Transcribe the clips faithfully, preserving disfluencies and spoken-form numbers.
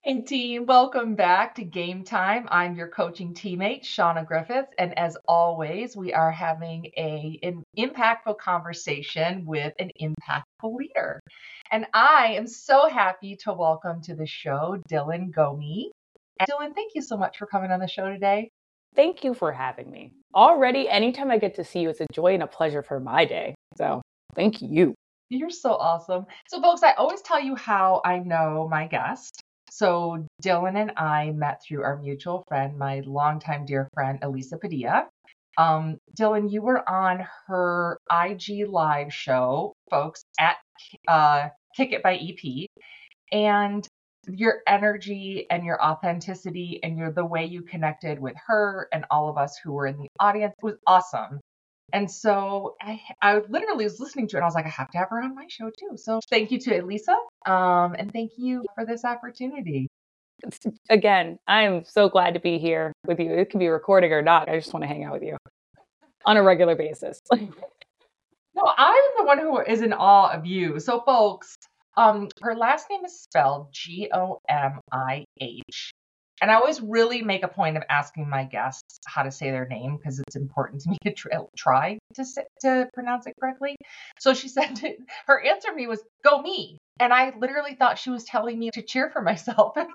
Hey team, welcome back to Game Time. I'm your coaching teammate, Shauna Griffith, and as always, we are having a, an impactful conversation with an impactful leader. And I am so happy to welcome to the show Dylan Gomi. And Dylan, thank you so much for coming on the show today. Thank you for having me. Already, anytime I get to see you, it's a joy and a pleasure for my day. So thank you. You're so awesome. So, folks, I always tell you how I know my guest. So Dylan and I met through our mutual friend, my longtime dear friend, Elisa Padilla. Um, Dylan, you were on her I G live show, folks, at uh, Kick It by E P. And your energy and your authenticity and your the way you connected with her and all of us who were in the audience was awesome. And so I, I literally was listening to it and I was like, I have to have her on my show too. So thank you to Elisa. Um, and thank you for this opportunity. Again, I'm so glad to be here with you. It can be recording or not. I just want to hang out with you on a regular basis. No, I'm the one who is in awe of you. So folks, um, her last name is spelled G O M I H. And I always really make a point of asking my guests how to say their name because it's important to me to tr- try to say, to pronounce it correctly. So she said to, her answer to me was "Go me," and I literally thought she was telling me to cheer for myself. I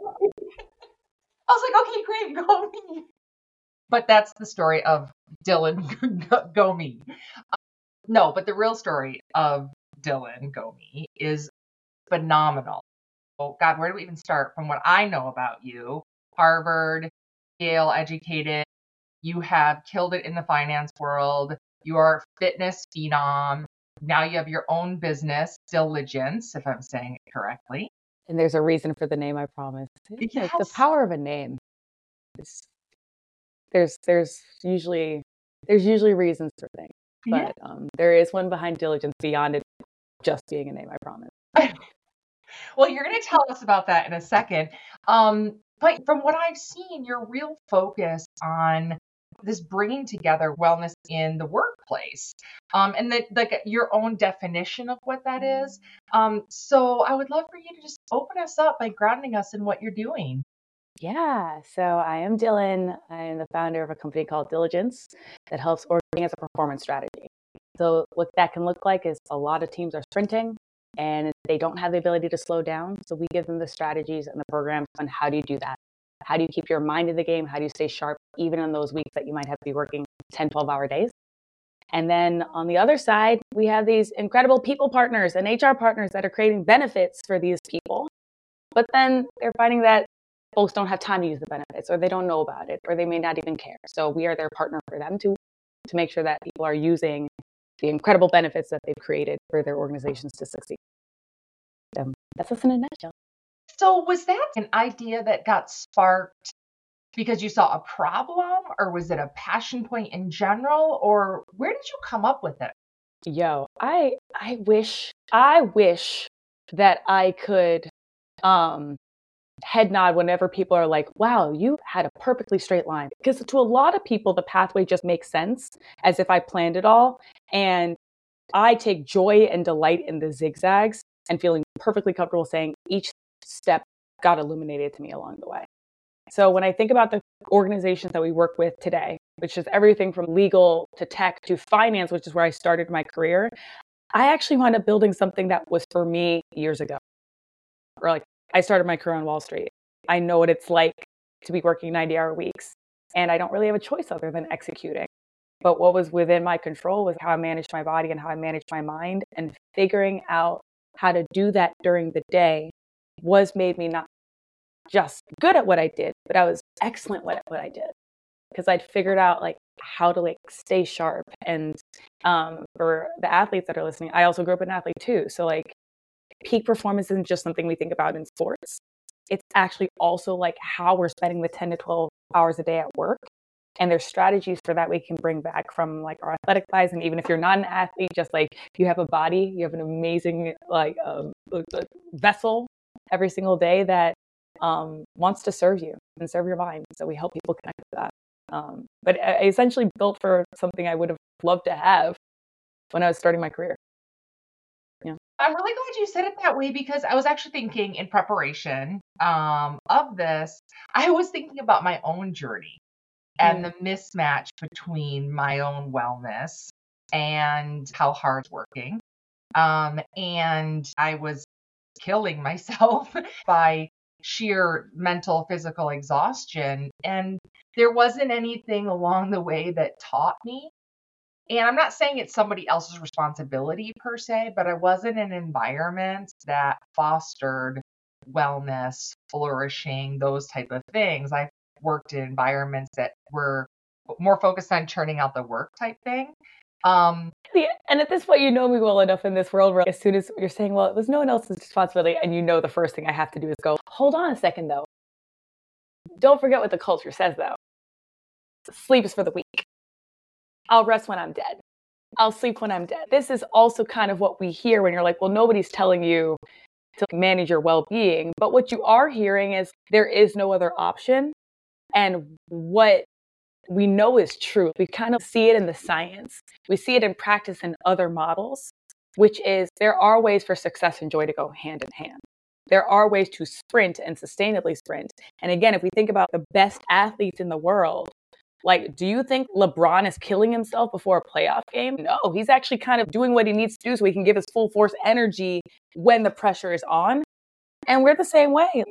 was like, "Okay, great, go me." But that's the story of Dylan Go Me. No, but the real story of Dylan Go Me is phenomenal. Oh God, where do we even start? From what I know about you, Harvard, Yale educated, you have killed it in the finance world. You are a fitness phenom. Now you have your own business, Diligence, if I'm saying it correctly. And there's a reason for the name, I promise. Yes. The power of a name. It's, there's there's usually there's usually reasons for things, but yeah. um, there is one behind Diligence beyond it just being a name, I promise. Well, you're going to tell us about that in a second. Um, but from what I've seen, your real focus on this bringing together wellness in the workplace, um, and the, the your own definition of what that is. Um, so I would love for you to just open us up by grounding us in what you're doing. Yeah, so I am Dylan. I am the founder of a company called Diligence that helps organize a performance strategy. So what that can look like is a lot of teams are sprinting and they don't have the ability to slow down. So we give them the strategies and the programs on how do you do that? How do you keep your mind in the game? How do you stay sharp even on those weeks that you might have to be working ten, twelve hour days? And then on the other side, we have these incredible people partners and H R partners that are creating benefits for these people. But then they're finding that folks don't have time to use the benefits, or they don't know about it, or they may not even care. So we are their partner for them to, to make sure that people are using the incredible benefits that they've created for their organizations to succeed. Um, that's us in a nutshell. So was that an idea that got sparked because you saw a problem, or was it a passion point in general, or where did you come up with it? Yo, I I wish I wish that I could um head nod whenever people are like, wow, you had a perfectly straight line. Because to a lot of people, the pathway just makes sense as if I planned it all. And I take joy and delight in the zigzags and feeling perfectly comfortable saying each step got illuminated to me along the way. So when I think about the organizations that we work with today, which is everything from legal to tech to finance, which is where I started my career, I actually wound up building something that was for me years ago. Or like I started my career on Wall Street. I know what it's like to be working ninety hour weeks, and I don't really have a choice other than executing. But what was within my control was how I managed my body and how I managed my mind, and figuring out how to do that during the day was made me not just good at what I did, but I was excellent at what I did because I'd figured out like how to like stay sharp. And um, for the athletes that are listening, I also grew up an athlete too. So like peak performance isn't just something we think about in sports. It's actually also like how we're spending the ten to twelve hours a day at work. And there's strategies for that we can bring back from like our athletic lives. And even if you're not an athlete, just like you have a body, you have an amazing like um, vessel every single day that um, wants to serve you and serve your mind. So we help people connect with that. Um, but I essentially built for something I would have loved to have when I was starting my career. Yeah. I'm really glad you said it that way because I was actually thinking in preparation um, of this, I was thinking about my own journey and Mm. the mismatch between my own wellness and how hard it's working. Um, and I was killing myself by sheer mental, physical exhaustion. And there wasn't anything along the way that taught me. And I'm not saying it's somebody else's responsibility per se, but I was in an environment that fostered wellness, flourishing, those type of things. I worked in environments that were more focused on churning out the work type thing. Um, Yeah, and at this point, you know me well enough in this world where as soon as you're saying, well, it was no one else's responsibility, and you know the first thing I have to do is go, hold on a second, though. Don't forget what the culture says, though. Sleep is for the weak. I'll rest when I'm dead. I'll sleep when I'm dead. This is also kind of what we hear when you're like, well, nobody's telling you to manage your well-being. But what you are hearing is there is no other option. And what we know is true. We kind of see it in the science. We see it in practice in other models, which is there are ways for success and joy to go hand in hand. There are ways to sprint and sustainably sprint. And again, if we think about the best athletes in the world, like, do you think LeBron is killing himself before a playoff game? No, he's actually kind of doing what he needs to do so he can give his full force energy when the pressure is on. And we're the same way.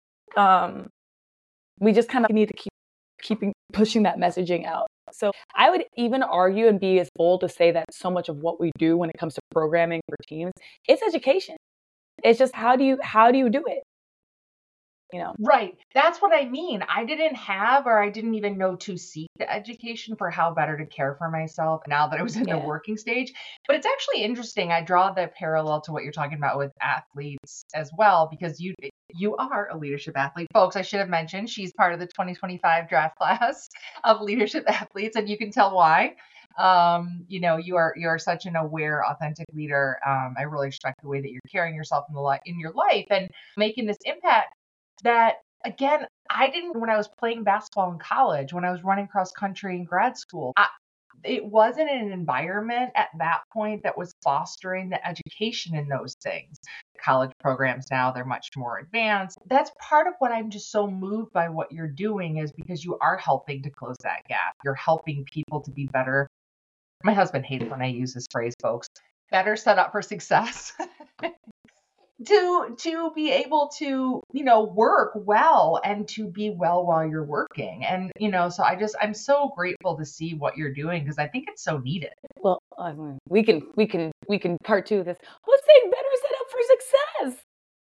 Um, we just kind of need to keep keeping pushing that messaging out. So I would even argue and be as bold to say that so much of what we do when it comes to programming for teams, it's education. It's just how do you how do you do it? You know. Right. That's what I mean. I didn't have, or I didn't even know to seek the education for how better to care for myself now that I was in the Yeah. working stage. But it's actually interesting. I draw the parallel to what you're talking about with athletes as well, because you you are a leadership athlete. Folks, I should have mentioned she's part of the twenty twenty-five draft class of leadership athletes, and you can tell why. Um, you know, you are you are such an aware, authentic leader. Um, I really respect the way that you're carrying yourself in the li- in your life and making this impact that again, I didn't when I was playing basketball in college, when I was running cross country in grad school. I, it wasn't an environment at that point that was fostering the education in those things. College programs now, they're much more advanced. That's part of what I'm just so moved by what you're doing is because you are helping to close that gap. You're helping people to be better. My husband hates when I use this phrase, folks. Better set up for success. to to be able to you know work well and to be well while you're working and you know so I just I'm so grateful to see what you're doing because I think it's so needed. Well, I mean, we can we can we can part two of this. Who's saying better set up for success?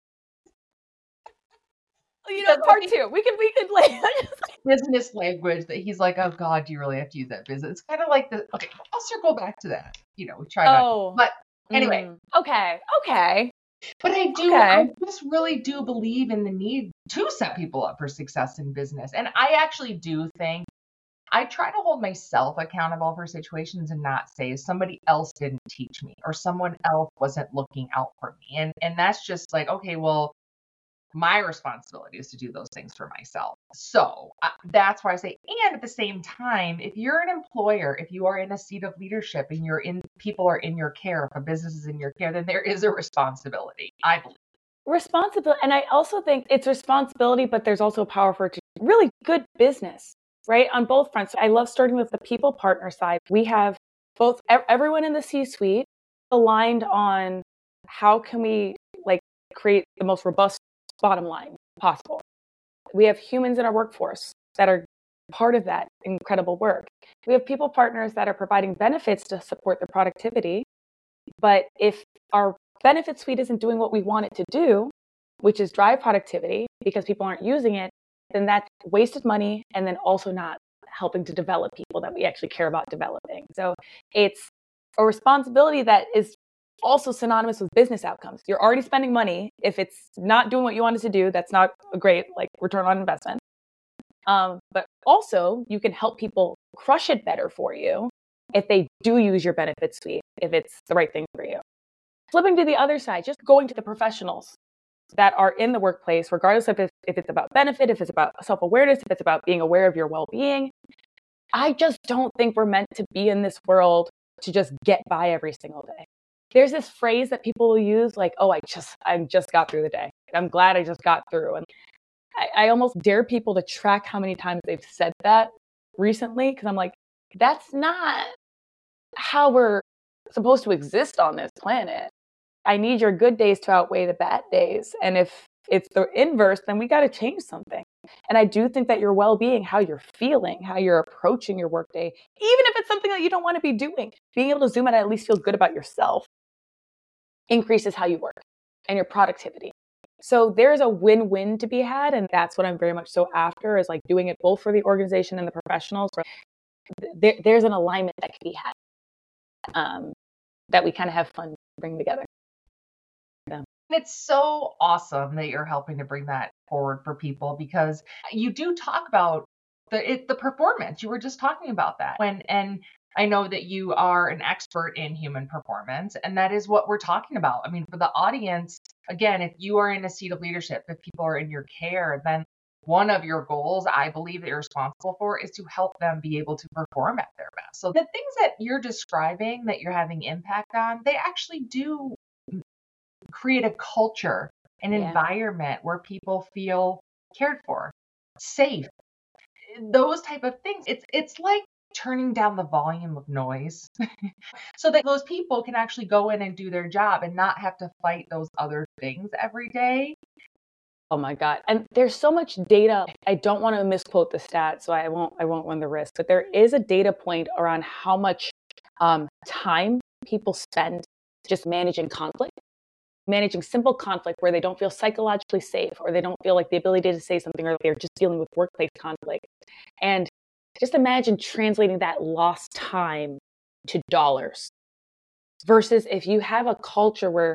You know, Because I part think two. We can we can like business language that he's like, oh God, do you really have to use that business? It's kind of like the okay, I'll circle back to that. You know, we try not oh. but anyway. Mm, okay. Okay. But I do, Okay. I just really do believe in the need to set people up for success in business. And I actually do think I try to hold myself accountable for situations and not say somebody else didn't teach me or someone else wasn't looking out for me. And and that's just like, okay, well, my responsibility is to do those things for myself. So uh, that's why I say, and at the same time, if you're an employer, if you are in a seat of leadership and you're in, people are in your care, if a business is in your care, then there is a responsibility, I believe. Responsibility. And I also think it's responsibility, but there's also power for really good business, right? On both fronts. I love starting with the people partner side. We have both everyone in the C-suite aligned on how can we like create the most robust bottom line possible. We have humans in our workforce that are part of that incredible work. We have people partners that are providing benefits to support their productivity. But if our benefit suite isn't doing what we want it to do, which is drive productivity because people aren't using it, then that's wasted money and then also not helping to develop people that we actually care about developing. So it's a responsibility that is also synonymous with business outcomes. You're already spending money. If it's not doing what you wanted to do, that's not a great like return on investment. Um, but also you can help people crush it better for you if they do use your benefit suite, if it's the right thing for you. Flipping to the other side, just going to the professionals that are in the workplace, regardless of if, if it's about benefit, if it's about self-awareness, if it's about being aware of your well-being. I just don't think we're meant to be in this world to just get by every single day. there's this phrase that people will use like, oh, I just, I just got through the day. I'm glad I just got through. And I, I almost dare people to track how many times they've said that recently. Cause I'm like, that's not how we're supposed to exist on this planet. I need your good days to outweigh the bad days. And if it's the inverse, then we got to change something. And I do think that your well-being, how you're feeling, how you're approaching your workday, even if it's something that you don't want to be doing, being able to zoom out and at least feel good about yourself increases how you work and your productivity. So there's a win-win to be had. And that's what I'm very much so after, is like doing it both for the organization and the professionals. There, there's an alignment that can be had um, that we kind of have fun bringing together. Yeah. It's so awesome that you're helping to bring that forward for people, because you do talk about the it, the performance. You were just talking about that. When and I know that you are an expert in human performance, and that is what we're talking about. I mean, for the audience, again, if you are in a seat of leadership, if people are in your care, then one of your goals, I believe, that you're responsible for is to help them be able to perform at their best. So the things that you're describing that you're having impact on, they actually do create a culture, an Yeah. environment where people feel cared for, safe, those type of things. It's it's like turning down the volume of noise so that those people can actually go in and do their job and not have to fight those other things every day. Oh my God. And there's so much data. I don't want to misquote the stat, so I won't I won't run the risk, but there is a data point around how much um, time people spend just managing conflict, managing simple conflict where they don't feel psychologically safe, or they don't feel like the ability to say something, or they're just dealing with workplace conflict. And just imagine translating that lost time to dollars versus if you have a culture where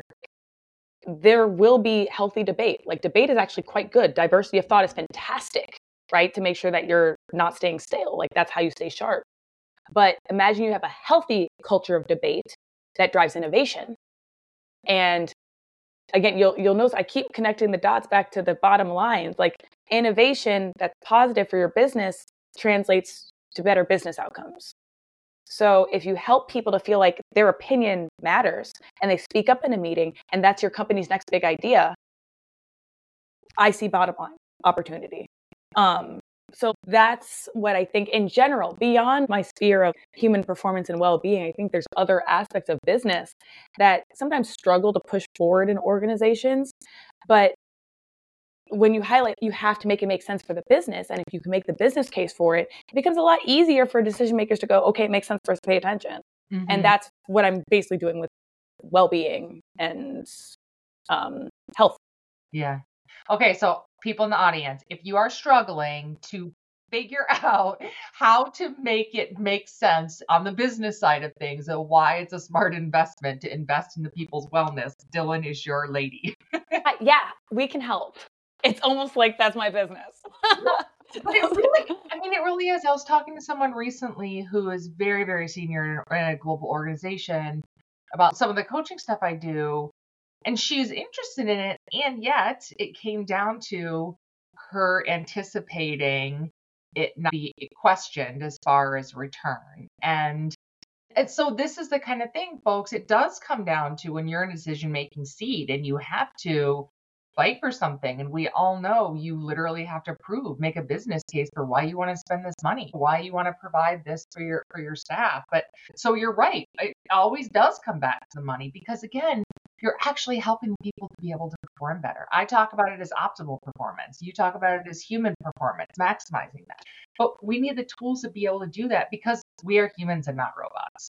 there will be healthy debate. Like, debate is actually quite good. Diversity of thought is fantastic, right? To make sure that you're not staying stale. Like, that's how you stay sharp. But imagine you have a healthy culture of debate that drives innovation. And again, you'll you'll notice I keep connecting the dots back to the bottom lines. Like, innovation that's positive for your business translates to better business outcomes. So if you help people to feel like their opinion matters and they speak up in a meeting and that's your company's next big idea, I see bottom line opportunity. Um, so that's what I think in general, beyond my sphere of human performance and well-being. I think there's other aspects of business that sometimes struggle to push forward in organizations, but when you highlight, you have to make it make sense for the business. And if you can make the business case for it, it becomes a lot easier for decision makers to go, okay, it makes sense for us to pay attention. Mm-hmm. And that's what I'm basically doing with well-being and um, health. Yeah. Okay. So people in the audience, if you are struggling to figure out how to make it make sense on the business side of things and why it's a smart investment to invest into people's wellness, Dylan is your lady. Yeah, we can help. It's almost like that's my business. But it really, I mean, it really is. I was talking to someone recently who is very, very senior in a global organization about some of the coaching stuff I do, and she's interested in it. And yet it came down to her anticipating it not be questioned as far as return. And And so this is the kind of thing, folks, it does come down to when you're in a decision-making seat and you have to fight for something. And we all know you literally have to prove, make a business case for why you want to spend this money, why you want to provide this for your for your staff. But so you're right. It always does come back to the money because, again, you're actually helping people to be able to perform better. I talk about it as optimal performance. You talk about it as human performance, maximizing that. But we need the tools to be able to do that because we are humans and not robots.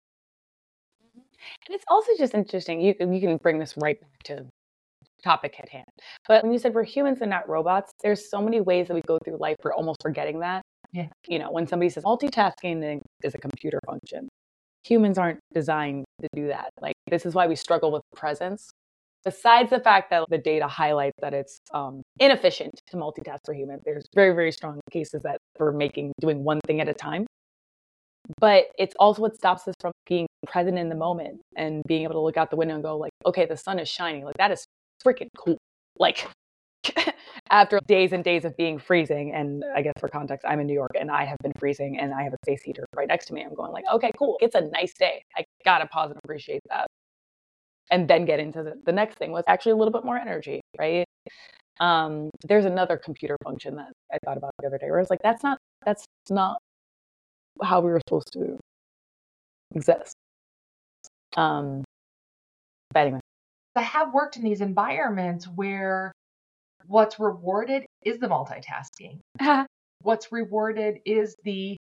And it's also just interesting. You can, you can bring this right back to topic at hand. But when you said we're humans and not robots, there's so many ways that we go through life, we're almost forgetting that. Yeah. You know, when somebody says multitasking is a computer function, humans aren't designed to do that. Like, this is why we struggle with presence. Besides the fact that the data highlights that it's um, inefficient to multitask for humans, there's very, very strong cases that for making, doing one thing at a time. But it's also what stops us from being present in the moment and being able to look out the window and go like, okay, the sun is shining. Like, that is freaking cool. Like, after days and days of being freezing, and I guess for context, I'm in New York and I have been freezing and I have a space heater right next to me. I'm going like, okay, cool. It's a nice day. I gotta pause and appreciate that. and then get into the, the next thing with actually a little bit more energy, right? Um, there's another computer function that I thought about the other day where I was like, that's not, that's not how we were supposed to exist. Um, but anyway. I have worked in these environments where what's rewarded is the multitasking. What's rewarded is the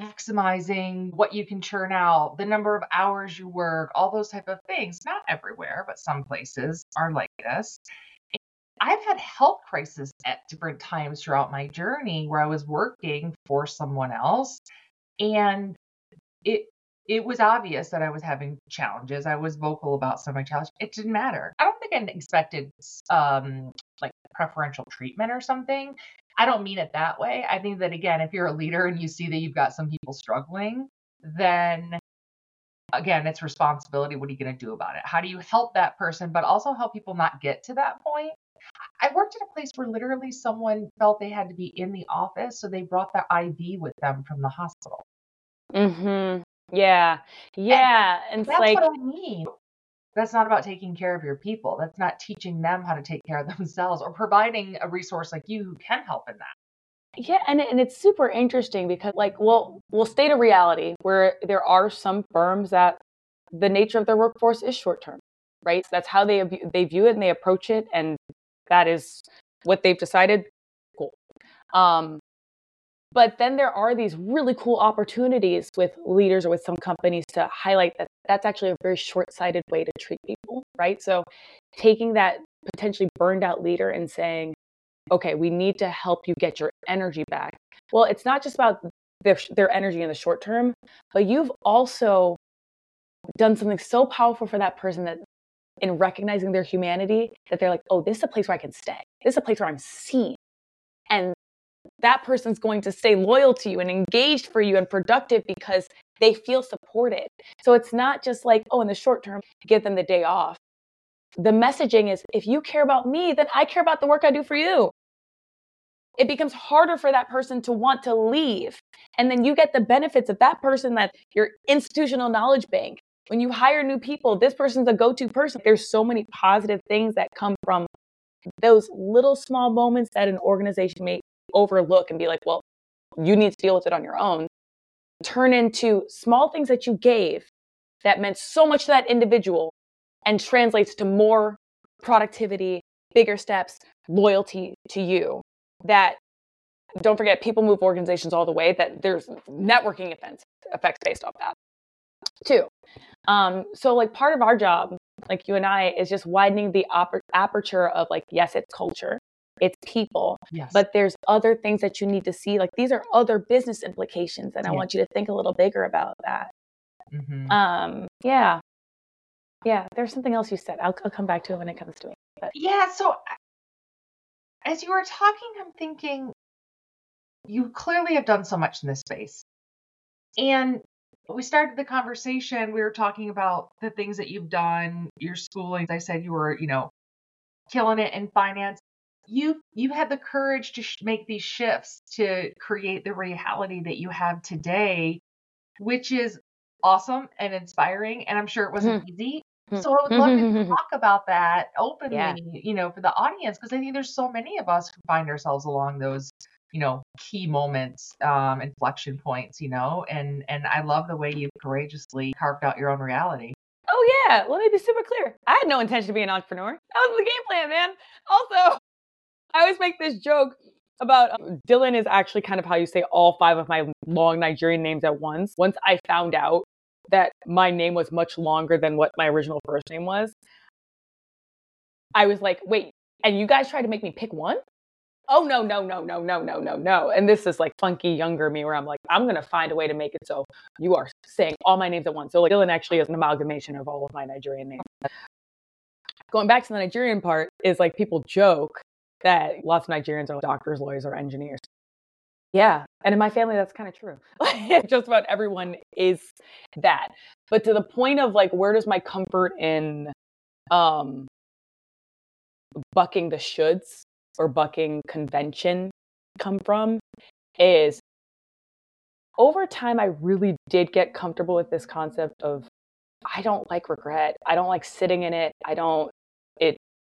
maximizing what you can churn out, the number of hours you work, all those type of things. Not everywhere, but some places are like this. I've had health crises at different times throughout my journey where I was working for someone else, and it it was obvious that I was having challenges. I was vocal about some of my challenges. It didn't matter. I don't think I expected um, like preferential treatment or something. I don't mean it that way. I think that, again, if you're a leader and you see that you've got some people struggling, then again, it's responsibility. What are you going to do about it? How do you help that person, but also help people not get to that point? I worked at a place where literally someone felt they had to be in the office, so they brought their I V with them from the hospital. Mm-hmm. Yeah. Yeah. And, and that's like, what I mean. That's not about taking care of your people. That's not teaching them how to take care of themselves or providing a resource like you who can help in that. Yeah, and and it's super interesting because, like, well, we'll state a reality where there are some firms that the nature of their workforce is short term, right? That's how they they view it and they approach it, and that is what they've decided. Cool. Um, but then there are these really cool opportunities with leaders or with some companies to highlight that that's actually a very short-sighted way to treat people, right? So taking that potentially burned out leader and saying, okay, we need to help you get your energy back. Well, it's not just about their, their energy in the short term, but you've also done something so powerful for that person that in recognizing their humanity, that they're like, oh, this is a place where I can stay. This is a place where I'm seen. And that person's going to stay loyal to you and engaged for you and productive because they feel supported. So it's not just like, oh, in the short term, give them the day off. The messaging is, if you care about me, then I care about the work I do for you. It becomes harder for that person to want to leave. And then you get the benefits of that person, that your institutional knowledge bank. When you hire new people, this person's a go-to person. There's so many positive things that come from those little small moments that an organization may overlook and be like, well, you need to deal with it on your own. Turn into small things that you gave that meant so much to that individual and translates to more productivity, bigger steps, loyalty to you. That, don't forget, people move organizations all the way, that there's networking events, effects based off that too. Um, so like part of our job, like you and I, is just widening the op- aperture of like, yes, it's culture, it's people, yes, but there's other things that you need to see. Like these are other business implications. And I yeah. want you to think a little bigger about that. Mm-hmm. Um, yeah. Yeah. There's something else you said. I'll, I'll come back to it when it comes to me. But. Yeah. So as you were talking, I'm thinking you clearly have done so much in this space. And we started the conversation, we were talking about the things that you've done, your schooling. I said you were, you know, killing it in finance. You you had the courage to sh- make these shifts to create the reality that you have today, which is awesome and inspiring. And I'm sure it wasn't mm-hmm. easy. So I would love to talk about that openly, yeah. you know, for the audience, because I think there's so many of us who find ourselves along those, you know, key moments, um, inflection points, you know, and, and I love the way you've courageously carved out your own reality. Oh yeah. Let me be super clear. I had no intention to be an entrepreneur. That was the game plan, man. Also, I always make this joke about um, Dylan is actually kind of how you say all five of my long Nigerian names at once. Once I found out that my name was much longer than what my original first name was, I was like, wait, and you guys tried to make me pick one? Oh, no, no, no, no, no, no, no, no. And this is like funky younger me where I'm like, I'm going to find a way to make it so you are saying all my names at once. So like Dylan actually is an amalgamation of all of my Nigerian names. Going back to the Nigerian part is like people joke that lots of Nigerians are doctors, lawyers, or engineers. Yeah. And in my family, that's kind of true. Just about everyone is that. But to the point of like, where does my comfort in um, bucking the shoulds or bucking convention come from is over time, I really did get comfortable with this concept of I don't like regret. I don't like sitting in it. I don't, it,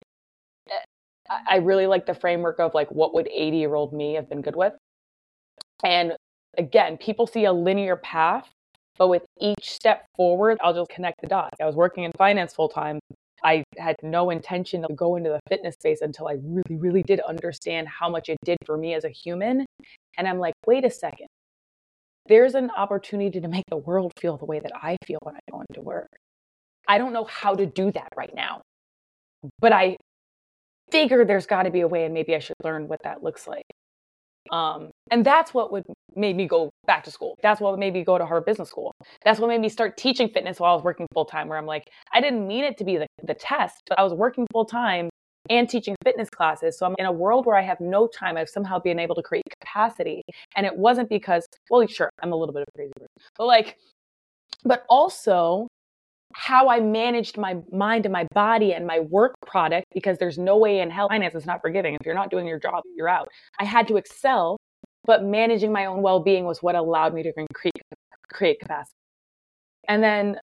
I really like the framework of like, what would eighty year old me have been good with? And again, people see a linear path, but with each step forward, I'll just connect the dots. I was working in finance full time. I had no intention to go into the fitness space until I really, really did understand how much it did for me as a human. And I'm like, wait a second. There's an opportunity to make the world feel the way that I feel when I go into work. I don't know how to do that right now, but I figure there's got to be a way, and maybe I should learn what that looks like. Um, and that's what would made me go back to school. That's what made me go to Harvard Business School. That's what made me start teaching fitness while I was working full time, where I'm like, I didn't mean it to be the, the test, but I was working full time and teaching fitness classes. So I'm in a world where I have no time. I've somehow been able to create capacity. And it wasn't because, well, sure, I'm a little bit of a crazy person, but like, but also how I managed my mind and my body and my work product, because there's no way in hell, finance is not forgiving. If you're not doing your job, you're out. I had to excel, but managing my own well-being was what allowed me to create, create capacity. And then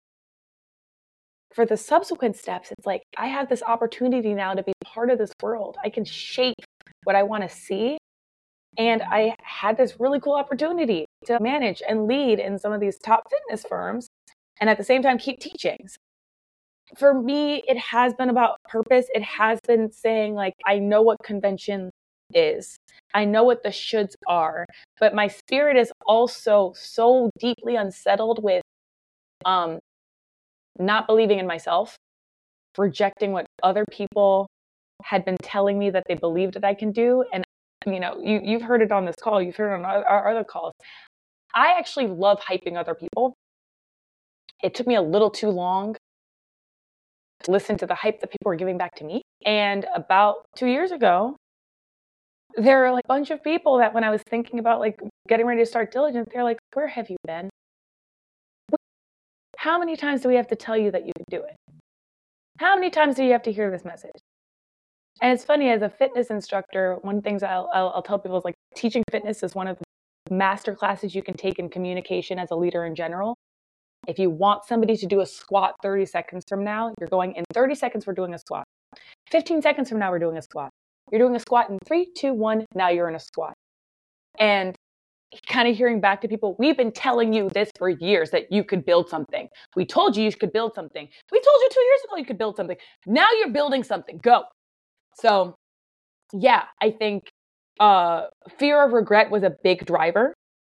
for the subsequent steps, it's like, I have this opportunity now to be part of this world. I can shape what I want to see. And I had this really cool opportunity to manage and lead in some of these top fitness firms, and at the same time keep teaching. For me, it has been about purpose. It has been saying, like, I know what convention is. I know what the shoulds are, but my spirit is also so deeply unsettled with um, not believing in myself, rejecting what other people had been telling me that they believed that I can do. And, you know, you, you've heard it on this call. You've heard it on our, our other calls. I actually love hyping other people. It took me a little too long to listen to the hype that people were giving back to me. And about two years ago, there are like a bunch of people that when I was thinking about like getting ready to start diligence, they're like, where have you been? How many times do we have to tell you that you can do it? How many times do you have to hear this message? And it's funny, as a fitness instructor, one of the things I'll, I'll, I'll tell people is like, teaching fitness is one of the master classes you can take in communication as a leader in general. If you want somebody to do a squat thirty seconds from now, you're going in thirty seconds, we're doing a squat. fifteen seconds from now, we're doing a squat. You're doing a squat in three, two, one, now you're in a squat. And kind of hearing back to people, we've been telling you this for years, that you could build something. We told you you could build something. We told you two years ago you could build something. Now you're building something. Go. So yeah, I think uh, fear of regret was a big driver.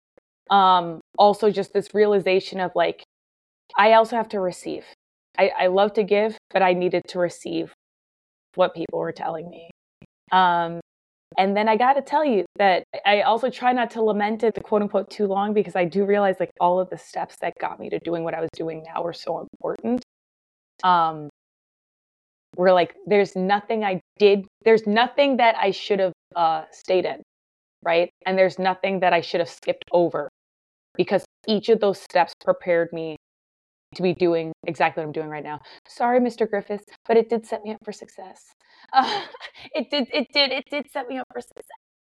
Um, also just this realization of like, I also have to receive. I, I love to give, but I needed to receive what people were telling me. Um, and then I got to tell you that I also try not to lament it, the quote unquote, too long, because I do realize like all of the steps that got me to doing what I was doing now were so important. Um, we're like, there's nothing I did. There's nothing that I should have uh, stayed in, right? And there's nothing that I should have skipped over, because each of those steps prepared me to be doing exactly what I'm doing right now. Sorry, Mister Griffiths, but it did set me up for success. Uh, it did, it did, it did set me up for success.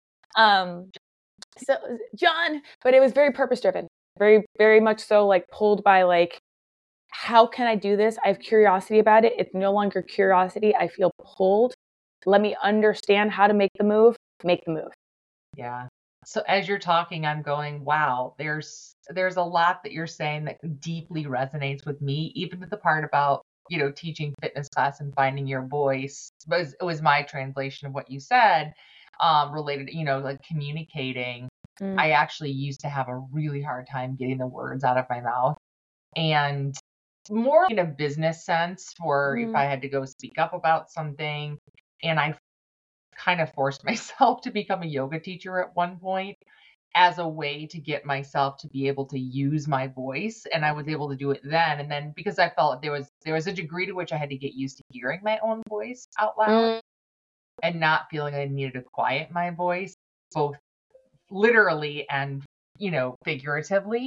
Um, so John, but it was very purpose driven, very, very much so like pulled by like, how can I do this? I have curiosity about it. It's no longer curiosity. I feel pulled. Let me understand how to make the move, make the move. Yeah. So as you're talking, I'm going, wow, there's there's a lot that you're saying that deeply resonates with me, even with the part about, you know, teaching fitness class and finding your voice. It was, it was my translation of what you said, um, related, you know, like communicating. Mm. I actually used to have a really hard time getting the words out of my mouth, and more in a business sense, for mm. if I had to go speak up about something. And I kind of forced myself to become a yoga teacher at one point as a way to get myself to be able to use my voice. And I was able to do it then. And then because I felt there was there was a degree to which I had to get used to hearing my own voice out loud mm. and not feeling I needed to quiet my voice, both literally and, you know, figuratively.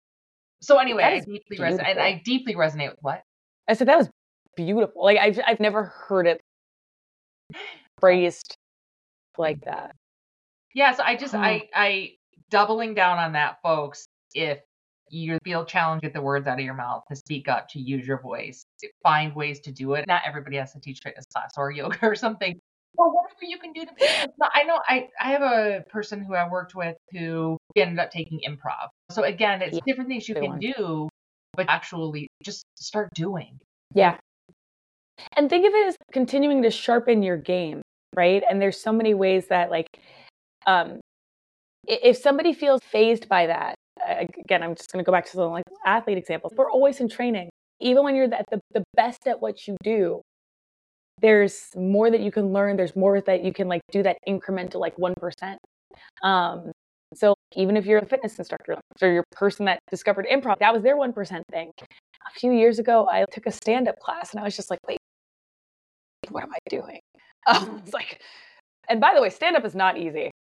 So anyway, I deeply resonate. And I deeply resonate with what? I said that was beautiful. Like I've I've never heard it phrased like that. Yeah, so I just, huh. I, I, doubling down on that, folks, if you feel challenged, get the words out of your mouth, to speak up, to use your voice, to find ways to do it. Not everybody has to teach fitness class or yoga or something. Well, whatever you can do to be, I know I, I have a person who I worked with who ended up taking improv. So again, it's Yeah, different things you good can one. do, but actually just start doing. Yeah. And think of it as continuing to sharpen your game, right? And there's so many ways that, like, um, i- if somebody feels phased by that, uh, again, I'm just going to go back to something like athlete examples. We're always in training. Even when you're at the, the best at what you do, there's more that you can learn. There's more that you can, like, do that incremental, like, one percent. Um, so even if you're a fitness instructor or you're a person that discovered improv, that was their one percent thing. A few years ago, I took a stand-up class and I was just like, wait, what am I doing? Um, it's like, and by the way, stand-up is not easy.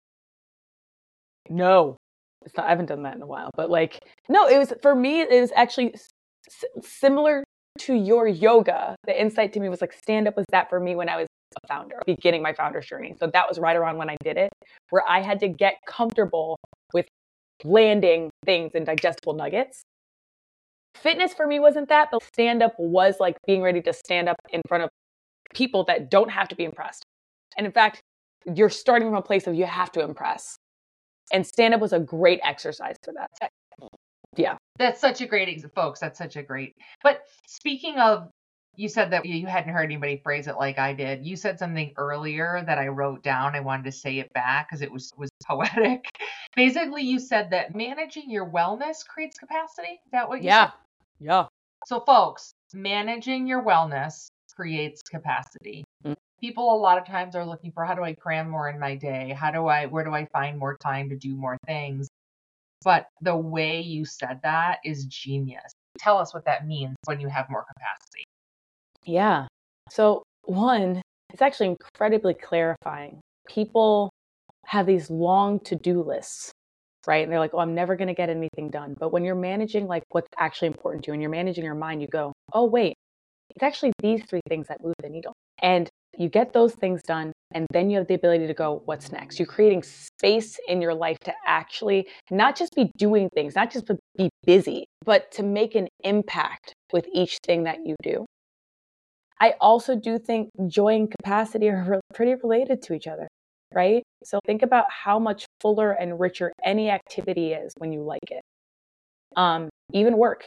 No, it's not. I haven't done that in a while, but like, no, it was, for me, it was actually s- similar to your yoga. The insight to me was like, stand-up was that for me when I was a founder, beginning my founder's journey. So that was right around when I did it, where I had to get comfortable with landing things in digestible nuggets. Fitness for me wasn't that, but stand-up was like being ready to stand up in front of people that don't have to be impressed. And in fact, you're starting from a place of you have to impress. And stand-up was a great exercise for that. Yeah. That's such a great example, folks. That's such a great. But speaking of, you said that you hadn't heard anybody phrase it like I did. You said something earlier that I wrote down. I wanted to say it back because it was was poetic. Basically, you said that managing your wellness creates capacity. Is that what you Yeah. said? Yeah. So, folks, managing your wellness creates capacity. Mm. People a lot of times are looking for, how do I cram more in my day? How do I, where do I find more time to do more things? But the way you said that is genius. Tell us what that means when you have more capacity. Yeah. So, one, it's actually incredibly clarifying. People have these long to-do lists, right? And they're like, oh, I'm never going to get anything done. But when you're managing like what's actually important to you and you're managing your mind, you go, oh, wait, it's actually these three things that move the needle. And you get those things done, and then you have the ability to go, what's next? You're creating space in your life to actually not just be doing things, not just be busy, but to make an impact with each thing that you do. I also do think joy and capacity are pretty related to each other, right? So think about how much fuller and richer any activity is when you like it. Um, even work.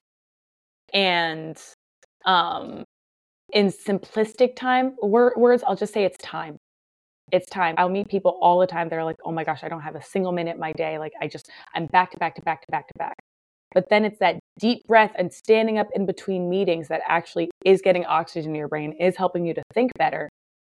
And um, in simplistic time wor- words, I'll just say it's time. It's time. I'll meet people all the time that are like, oh my gosh, I don't have a single minute in my day. Like I just, I'm back to back to back to back to back. But then it's that deep breath and standing up in between meetings that actually is getting oxygen to your brain, is helping you to think better.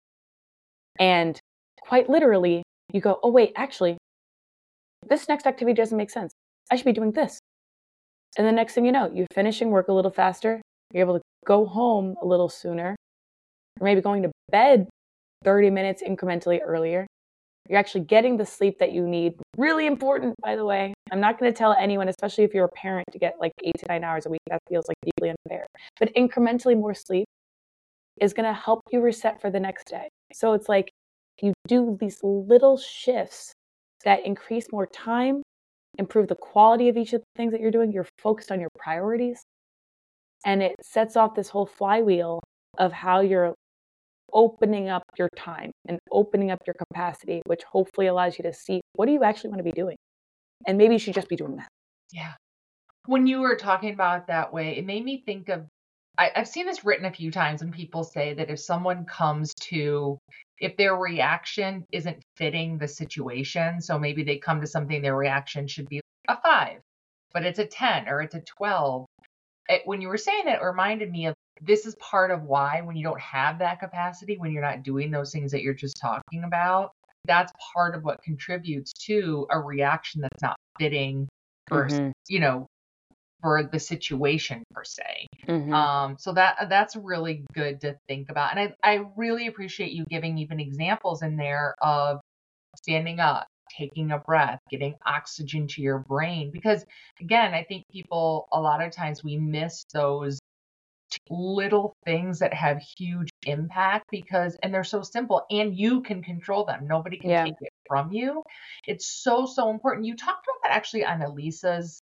And quite literally, you go, oh wait, actually, this next activity doesn't make sense. I should be doing this. And the next thing you know, you're finishing work a little faster. You're able to go home a little sooner, or maybe going to bed thirty minutes incrementally earlier. You're actually getting the sleep that you need. Really important, by the way. I'm not going to tell anyone, especially if you're a parent, to get like eight to nine hours a week. That feels like deeply unfair. But incrementally more sleep is going to help you reset for the next day. So it's like you do these little shifts that increase more time, improve the quality of each of the things that you're doing. You're focused on your priorities. And it sets off this whole flywheel of how you're opening up your time and opening up your capacity, which hopefully allows you to see, what do you actually want to be doing? And maybe you should just be doing that. Yeah. When you were talking about it that way, it made me think of, I, I've seen this written a few times when people say that if someone comes to, if their reaction isn't fitting the situation, so maybe they come to something, their reaction should be a five, but it's a ten or it's a twelve. It, when you were saying that, it reminded me of, this is part of why when you don't have that capacity, when you're not doing those things that you're just talking about, that's part of what contributes to a reaction that's not fitting for, Mm-hmm. you know, for the situation per se. Mm-hmm. Um, so that that's really good to think about. And I, I really appreciate you giving even examples in there of standing up, taking a breath, getting oxygen to your brain. Because again, I think people, a lot of times we miss those little things that have huge impact because, and they're so simple and you can control them. Nobody can Yeah. take it from you. It's so, so important. You talked about that actually on Elisa's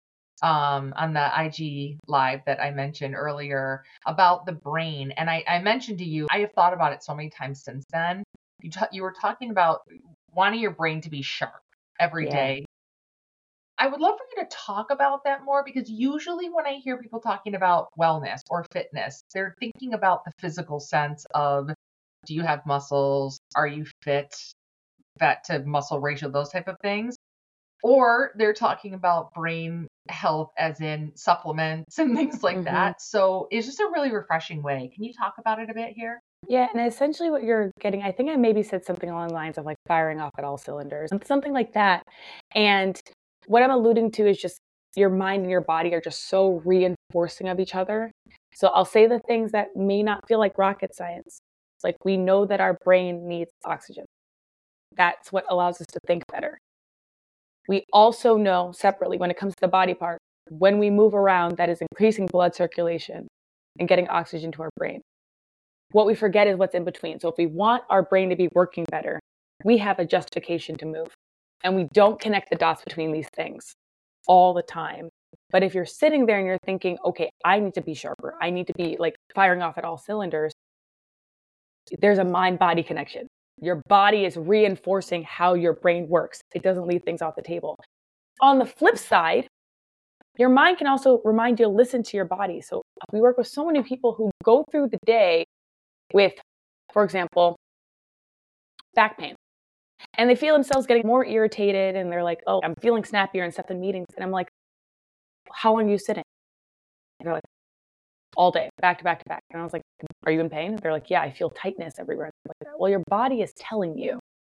um, on the I G live that I mentioned earlier about the brain. And I, I mentioned to you, I have thought about it so many times since then. You, ta- you were talking about wanting your brain to be sharp every Yeah. day. I would love for you to talk about that more, because usually when I hear people talking about wellness or fitness, they're thinking about the physical sense of, do you have muscles? Are you fit? Fat to muscle ratio, those type of things. Or they're talking about brain health as in supplements and things like Mm-hmm. that. So it's just a really refreshing way. Can you talk about it a bit here? Yeah, and essentially what you're getting, I think I maybe said something along the lines of like firing off at all cylinders and something like that. And what I'm alluding to is just your mind and your body are just so reinforcing of each other. So I'll say the things that may not feel like rocket science. It's like we know that our brain needs oxygen. That's what allows us to think better. We also know separately when it comes to the body part, when we move around, that is increasing blood circulation and getting oxygen to our brain. What we forget is what's in between. So if we want our brain to be working better, we have a justification to move. And we don't connect the dots between these things all the time. But if you're sitting there and you're thinking, okay, I need to be sharper, I need to be like firing off at all cylinders, there's a mind-body connection. Your body is reinforcing how your brain works. It doesn't leave things off the table. On the flip side, your mind can also remind you to listen to your body. So we work with so many people who go through the day with, for example, back pain. And they feel themselves getting more irritated and they're like, oh, I'm feeling snappier and stuff in meetings. And I'm like, how long are you sitting? And they're like, all day, back to back to back. And I was like, are you in pain? They're like, yeah, I feel tightness everywhere. Like, well, your body is telling you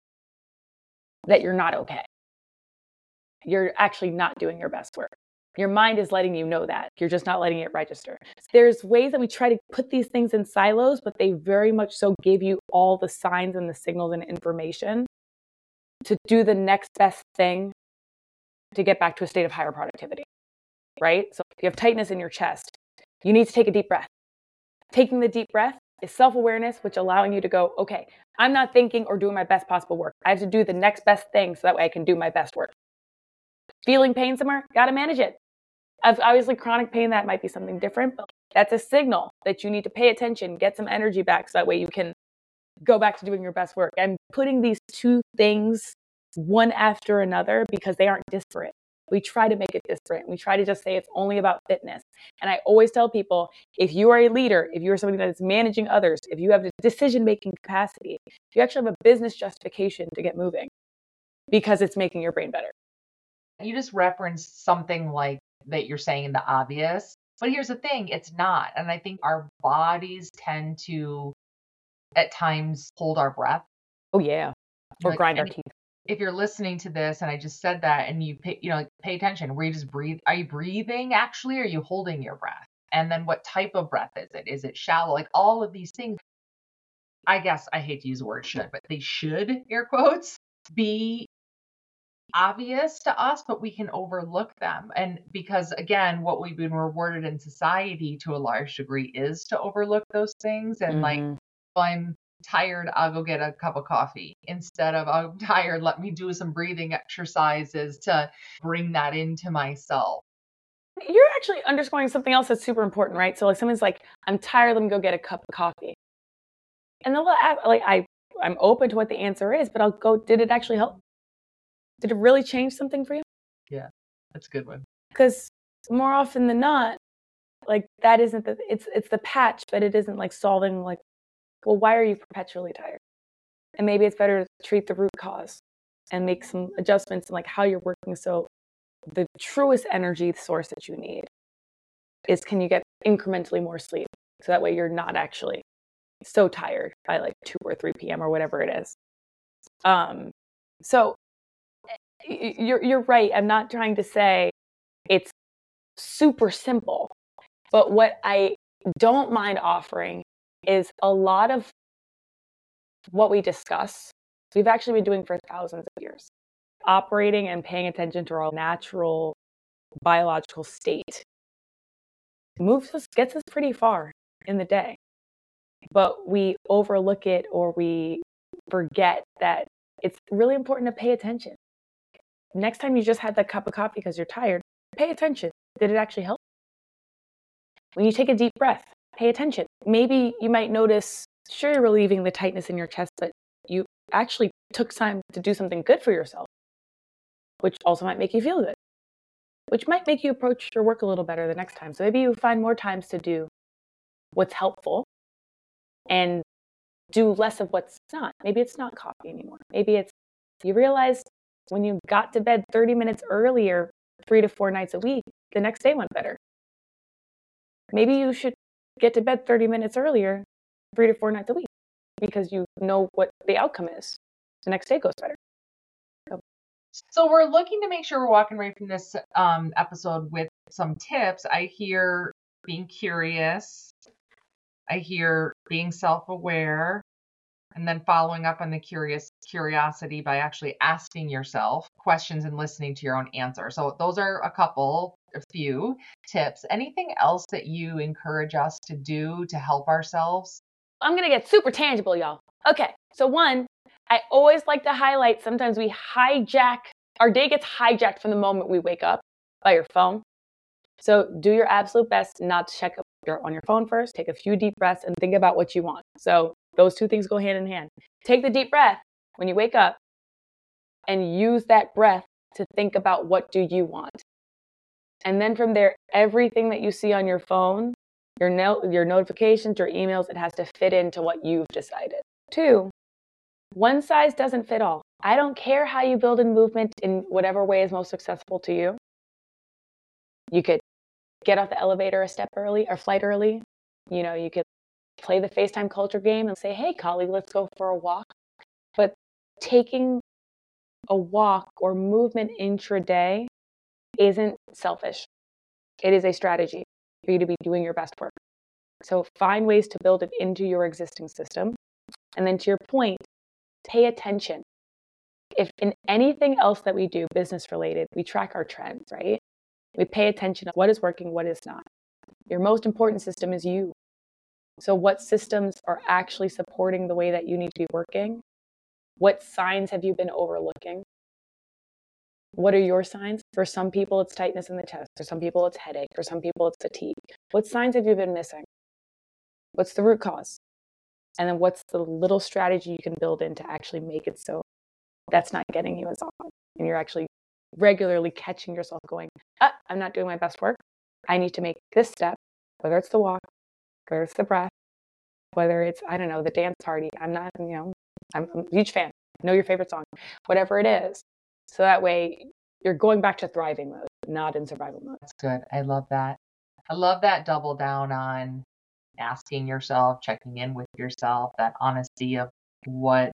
that you're not okay. You're actually not doing your best work. Your mind is letting you know that. You're just not letting it register. There's ways that we try to put these things in silos, but they very much so give you all the signs and the signals and information to do the next best thing to get back to a state of higher productivity, right? So if you have tightness in your chest, you need to take a deep breath. Taking the deep breath is self-awareness, which allowing you to go, okay, I'm not thinking or doing my best possible work. I have to do the next best thing so that way I can do my best work. Feeling pain somewhere, got to manage it. Obviously, chronic pain, that might be something different, but that's a signal that you need to pay attention, get some energy back so that way you can go back to doing your best work. I'm putting these two things one after another because they aren't disparate. We try to make it disparate. We try to just say it's only about fitness. And I always tell people, if you are a leader, if you are somebody that is managing others, if you have a decision-making capacity, you actually have a business justification to get moving because it's making your brain better. You just referenced something like that you're saying the obvious, but here's the thing, it's not. And I think our bodies tend to at times hold our breath. Oh yeah. Or Like, grind our and teeth. if you're listening to this and I just said that and you pay, you know, like, pay attention, where you just breathe, are you breathing actually? Or are you holding your breath? And then what type of breath is it? Is it shallow? Like all of these things, I guess I hate to use the word should, but they should, air quotes, be obvious to us, but we can overlook them. And because again, what we've been rewarded in society to a large degree is to overlook those things. And like, Mm-hmm. well, I'm tired, I'll go get a cup of coffee instead of I'm tired, let me do some breathing exercises to bring that into myself. You're actually underscoring something else that's super important, right? So like someone's like, I'm tired, let me go get a cup of coffee. And then like I I'm open to what the answer is, but I'll go, did it actually help? Did it really change something for you? Yeah, that's a good one. Because more often than not, like that isn't the it's it's the patch, but it isn't like solving like, well, why are you perpetually tired? And maybe it's better to treat the root cause and make some adjustments in like how you're working. So the truest energy source that you need is, can you get incrementally more sleep? So that way you're not actually so tired by like two or three p.m. or whatever it is. Um, so you're you're right. I'm not trying to say it's super simple, but what I don't mind offering is a lot of what we discuss, we've actually been doing for thousands of years. Operating and paying attention to our natural biological state moves us, gets us pretty far in the day. But we overlook it or we forget that it's really important to pay attention. Next time you just had that cup of coffee because you're tired, pay attention. Did it actually help? When you take a deep breath, pay attention. Maybe you might notice, sure, you're relieving the tightness in your chest, but you actually took time to do something good for yourself, which also might make you feel good, which might make you approach your work a little better the next time. So maybe you find more times to do what's helpful and do less of what's not. Maybe it's not coffee anymore. Maybe it's you realize when you got to bed thirty minutes earlier, three to four nights a week, the next day went better. Maybe you should get to bed thirty minutes earlier, three to four nights a week, because you know what the outcome is. The next day goes better. So, so we're looking to make sure we're walking away from this um, episode with some tips. I hear being curious. I hear being self-aware, and then following up on the curious curiosity by actually asking yourself questions and listening to your own answer. So those are a couple, a few tips. Anything else that you encourage us to do to help ourselves? I'm going to get super tangible, y'all. Okay, so one, I always like to highlight sometimes we hijack, our day gets hijacked from the moment we wake up by your phone. So do your absolute best not to check up your, on your phone first. Take a few deep breaths and think about what you want. So those two things go hand in hand. Take the deep breath when you wake up and use that breath to think about what do you want. And then from there, everything that you see on your phone, your, no, your notifications, your emails, it has to fit into what you've decided. Two, one size doesn't fit all. I don't care how you build in movement in whatever way is most successful to you. You could get off the elevator a step early or flight early. You know, you could play the FaceTime culture game and say, hey, colleague, let's go for a walk. But taking a walk or movement intraday isn't selfish. It is a strategy for you to be doing your best work. So find ways to build it into your existing system. And then to your point, pay attention. If in anything else that we do, business related, we track our trends, right? We pay attention to what is working, what is not. Your most important system is you. So what systems are actually supporting the way that you need to be working? What signs have you been overlooking? What are your signs? For some people, it's tightness in the chest. For some people, it's headache. For some people, it's fatigue. What signs have you been missing? What's the root cause? And then what's the little strategy you can build in to actually make it so that's not getting you as often? And you're actually regularly catching yourself going, ah, I'm not doing my best work. I need to make this step, whether it's the walk, whether it's the breath, whether it's, I don't know, the dance party. I'm not, you know, I'm, I'm a huge fan. Know your favorite song, whatever it is. So that way you're going back to thriving mode, not in survival mode. That's good. I love that. I love that double down on asking yourself, checking in with yourself, that honesty of what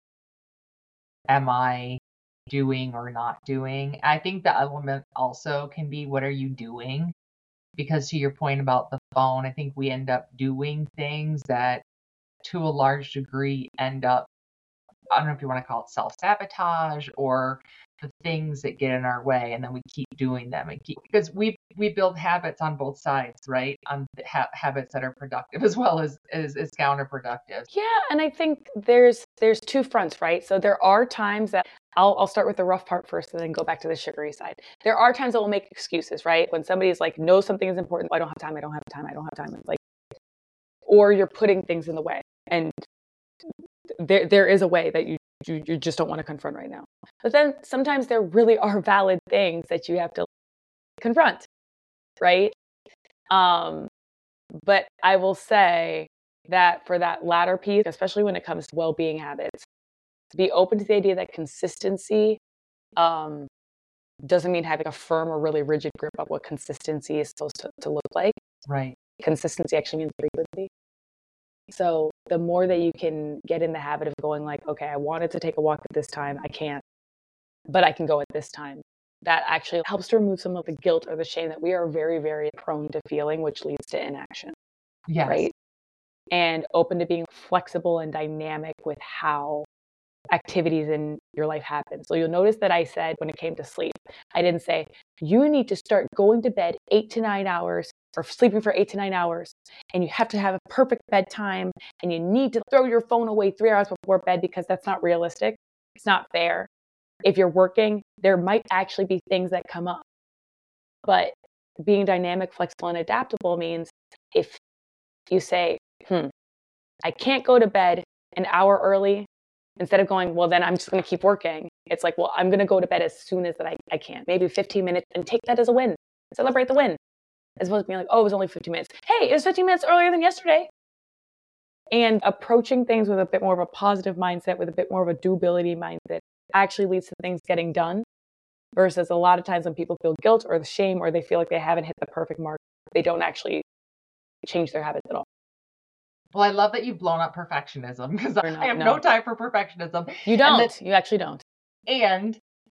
am I doing or not doing. I think the element also can be what are you doing? Because to your point about the phone, I think we end up doing things that to a large degree end up, I don't know if you want to call it self-sabotage or the things that get in our way, and then we keep doing them and keep, because we we build habits on both sides, right? On ha- habits that are productive as well as, as as counterproductive. Yeah, and I think there's there's two fronts, right? So there are times that I'll I'll start with the rough part first and then go back to the sugary side. There are times that we'll make excuses, right? When somebody's like, knows something is important, I don't have time, I don't have time, I don't have time. It's like, or you're putting things in the way, and there there is a way that you you, you just don't want to confront right now. But then sometimes there really are valid things that you have to confront, right? Um, but I will say that for that latter piece, especially when it comes to well-being habits, to be open to the idea that consistency um, doesn't mean having a firm or really rigid grip of what consistency is supposed to, to look like. Right. Consistency actually means frequency. So the more that you can get in the habit of going like, okay, I wanted to take a walk at this time, I can't, but I can go at this time. That actually helps to remove some of the guilt or the shame that we are very, very prone to feeling, which leads to inaction. Yes. Right. And open to being flexible and dynamic with how activities in your life happen. So you'll notice that I said when it came to sleep, I didn't say, you need to start going to bed eight to nine hours or sleeping for eight to nine hours. And you have to have a perfect bedtime and you need to throw your phone away three hours before bed because that's not realistic. It's not fair. If you're working, there might actually be things that come up. But being dynamic, flexible, and adaptable means if you say, hmm, I can't go to bed an hour early, instead of going, well, then I'm just going to keep working. It's like, well, I'm going to go to bed as soon as that I, I can, maybe fifteen minutes, and take that as a win. Celebrate the win. As opposed to being like, oh, it was only fifteen minutes. Hey, it was fifteen minutes earlier than yesterday. And approaching things with a bit more of a positive mindset, with a bit more of a doability mindset, actually leads to things getting done. Versus a lot of times when people feel guilt or the shame, or they feel like they haven't hit the perfect mark, they don't actually change their habits at all. Well, I love that you've blown up perfectionism, because I have no. no time for perfectionism. You don't. That, you actually don't. And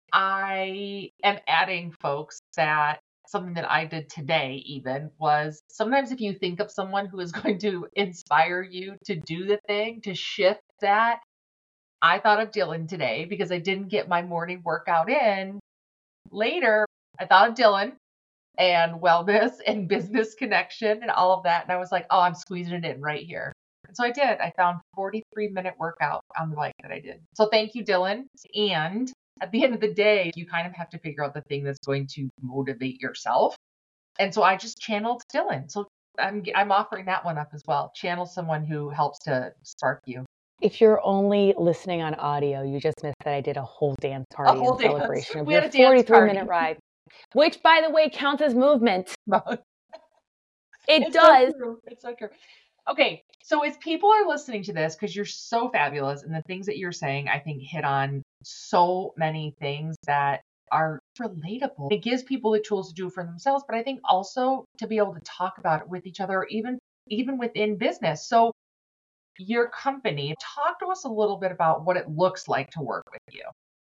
I am adding, folks, that something that I did today even was sometimes if you think of someone who is going to inspire you to do the thing, to shift that. I thought of Dylan today because I didn't get my morning workout in. Later, I thought of Dylan and wellness and business connection and all of that. And I was like, oh, I'm squeezing it in right here. And so I did. I found forty-three minute workout on the bike that I did. So thank you, Dylan. And at the end of the day, you kind of have to figure out the thing that's going to motivate yourself. And so I just channeled Dylan. So I'm I'm offering that one up as well. Channel someone who helps to spark you. If you're only listening on audio, you just missed that I did a whole dance party in celebration of your forty-three minute ride, which, by the way, counts as movement. It it's does. So true. It's so true. Okay, so as people are listening to this, because you're so fabulous, and the things that you're saying, I think, hit on so many things that are relatable. It gives people the tools to do it for themselves, but I think also to be able to talk about it with each other, or even even within business. So your company, talk to us a little bit about what it looks like to work with you.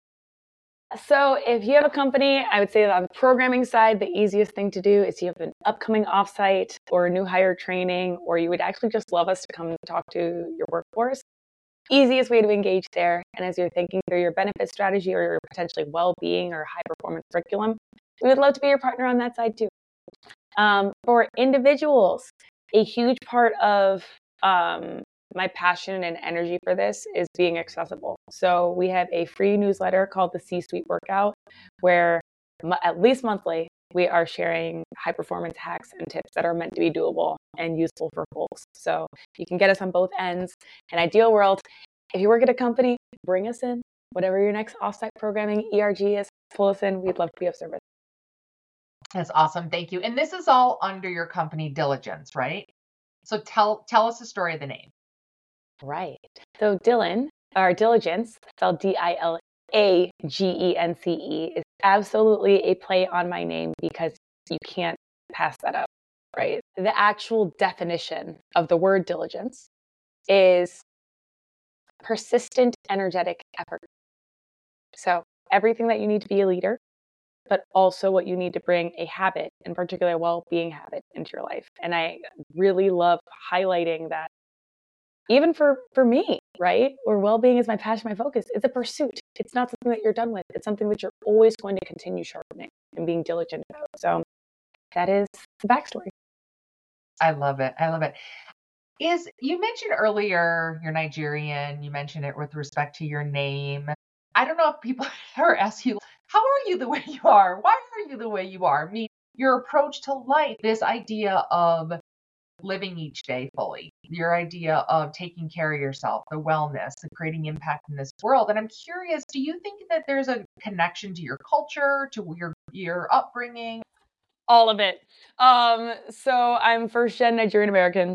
So if you have a company, I would say that on the programming side, the easiest thing to do is you have an upcoming offsite or a new hire training, or you would actually just love us to come talk to your workforce. Easiest way to engage there. And as you're thinking through your benefit strategy or your potentially well-being or high performance curriculum, we would love to be your partner on that side too. Um, for individuals, a huge part of um, my passion and energy for this is being accessible. So we have a free newsletter called the C-Suite Workout, where at least monthly, we are sharing high performance hacks and tips that are meant to be doable and useful for folks. So you can get us on both ends. An ideal world, if you work at a company, bring us in. Whatever your next offsite programming, E R G is, pull us in. We'd love to be of service. That's awesome. Thank you. And this is all under your company, Diligence, right? So tell tell us the story of the name. Right. So Dylan, or Diligence, spelled D I L A G E N C E, is absolutely a play on my name because you can't pass that up, right? The actual definition of the word diligence is persistent, energetic effort. So everything that you need to be a leader, but also what you need to bring a habit, in particular a well-being habit, into your life. And I really love highlighting that even for, for me, right? Where well-being is my passion, my focus. It's a pursuit. It's not something that you're done with. It's something that you're always going to continue sharpening and being diligent about. So that is the backstory. I love it. I love it. Is you mentioned earlier you're Nigerian. You mentioned it with respect to your name. I don't know if people ever ask you, how are you the way you are? Why are you the way you are? I mean, your approach to life, this idea of living each day fully, your idea of taking care of yourself, the wellness, the creating impact in this world. And I'm curious, do you think that there's a connection to your culture, to your your upbringing? All of it. Um, so I'm first gen Nigerian American.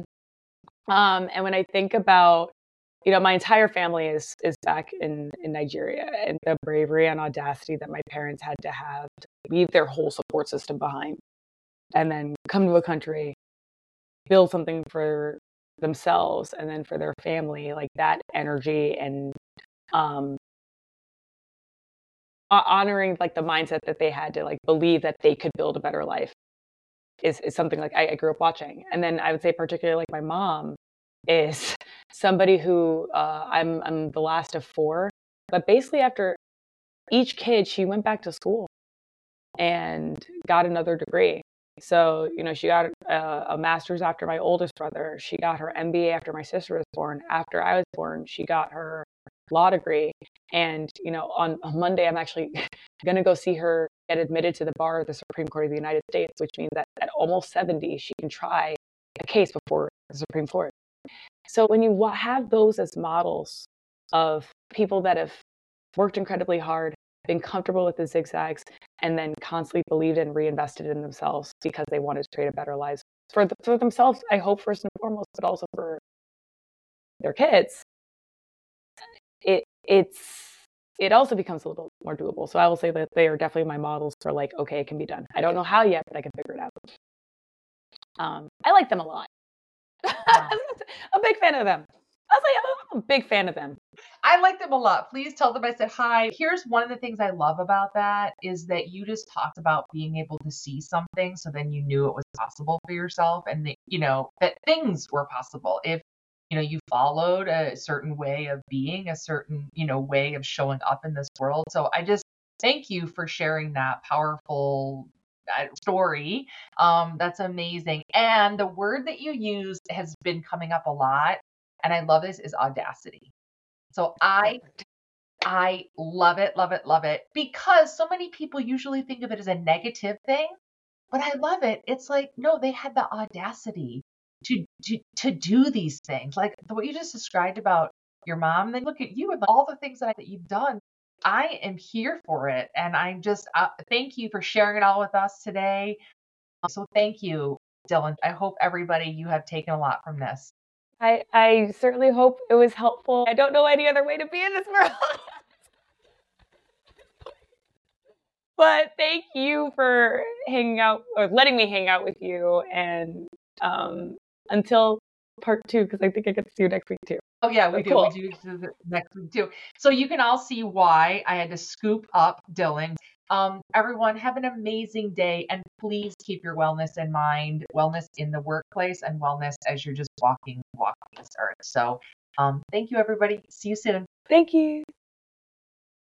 Um, and when I think about, you know, my entire family is is back in, in Nigeria, and the bravery and audacity that my parents had to have to leave their whole support system behind and then come to a country, build something for themselves and then for their family, like that energy and um, honoring like the mindset that they had to like believe that they could build a better life is, is something like I, I grew up watching. And then I would say particularly like my mom is somebody who uh, I'm, I'm the last of four, but basically after each kid, she went back to school and got another degree. So, you know, she got a, a master's after my oldest brother. She got her M B A after my sister was born. After I was born, she got her law degree. And, you know, on, on Monday, I'm actually going to go see her get admitted to the bar of the Supreme Court of the United States, which means that at almost seventy, she can try a case before the Supreme Court. So when you have those as models of people that have worked incredibly hard, been comfortable with the zigzags, and then constantly believed and reinvested in themselves because they wanted to create a better life for, the, for themselves, I hope, first and foremost, but also for their kids, it it's it also becomes a little more doable. So I will say that they are definitely my models for like, okay, it can be done. I don't know how yet, but I can figure it out. Um, I like them a lot. Wow. I'm a big fan of them. I was like, I'm a big fan of them. I like them a lot. Please tell them I said hi. Here's one of the things I love about that is that you just talked about being able to see something, so then you knew it was possible for yourself, and that, you know, that things were possible if, you know, you followed a certain way of being, a certain, you know, way of showing up in this world. So I just thank you for sharing that powerful uh, story. Um, that's amazing. And the word that you used has been coming up a lot, and I love this, is audacity. So I I love it, love it, love it, because so many people usually think of it as a negative thing, but I love it. It's like, no, they had the audacity to to to do these things. Like what you just described about your mom, then look at you and all the things that, that you've done. I am here for it. And I'm just, uh, thank you for sharing it all with us today. So thank you, Dylan. I hope everybody, you have taken a lot from this. I, I certainly hope it was helpful. I don't know any other way to be in this world. But thank you for hanging out or letting me hang out with you. And um, until part two, because I think I get to see you next week too. Oh yeah, we So do. cool. We do the next week too. So you can all see why I had to scoop up Dylan. Um, everyone, have an amazing day, and please keep your wellness in mind, wellness in the workplace and wellness as you're just walking, walking this earth. So um, thank you, everybody. See you soon. Thank you.